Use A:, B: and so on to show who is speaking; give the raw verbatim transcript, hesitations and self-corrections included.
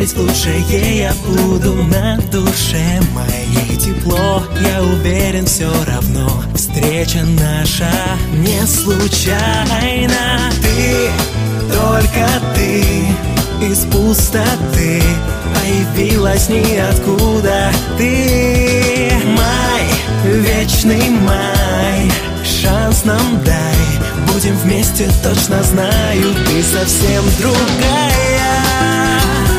A: ведь лучшее я буду на душе моей тепло. Я уверен, все равно встреча наша не случайна. Ты, только ты, из пустоты появилась ниоткуда. Ты май, вечный май, шанс нам дай. Будем вместе, точно знаю, ты совсем другая.